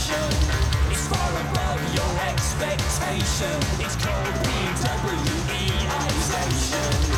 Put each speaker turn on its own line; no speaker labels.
passion. It's far above your expectation. It's called PWEization.